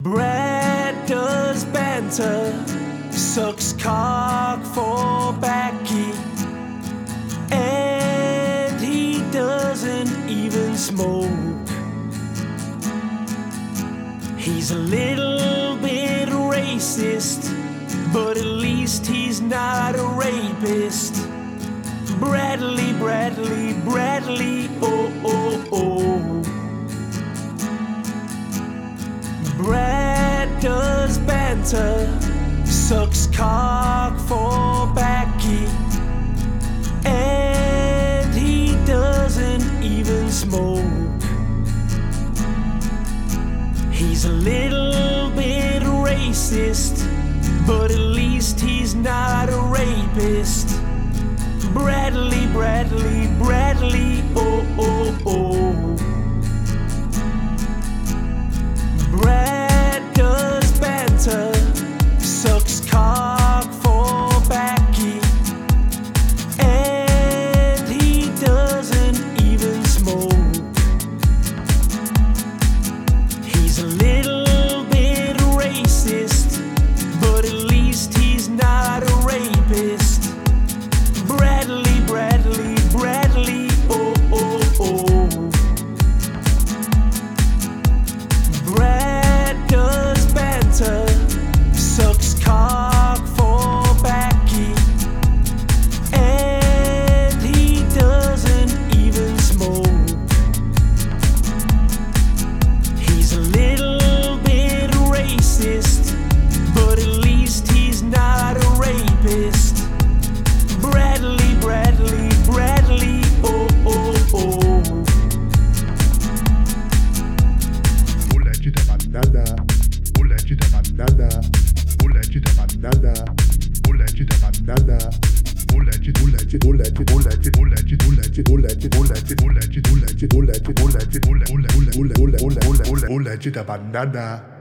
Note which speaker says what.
Speaker 1: Brad does banter, sucks cock for Becky, and he doesn't even smoke. He's a little bit racist, but at least he's not a rapist. Bradley, Bradley, Bradley, oh, oh, oh. Brad does banter, sucks cock for Becky, and he doesn't even smoke. He's a little bit racist, but at least he's not a rapist. Bradley, Bradley, Bradley, oh, oh, oh. Brad does banter, sucks cock for Becky, and he doesn't even smoke. He's a little bit racist, but at least he's not a rapist. Bradley, Bradley, Bradley, oh, oh, oh. Brad does banter, sucks cock for Becky, and he doesn't even smoke. He's a little bit racist, but at least he's not a rapist. Bradley, Bradley, Bradley, oh, oh, oh.
Speaker 2: Moleque da banana, moleque da banana, moleque da banana, moleque da banana, moleque, moleque, moleque, moleque, moleque, moleque, moleque, moleque, moleque, moleque, moleque, moleque, moleque, moleque da banana.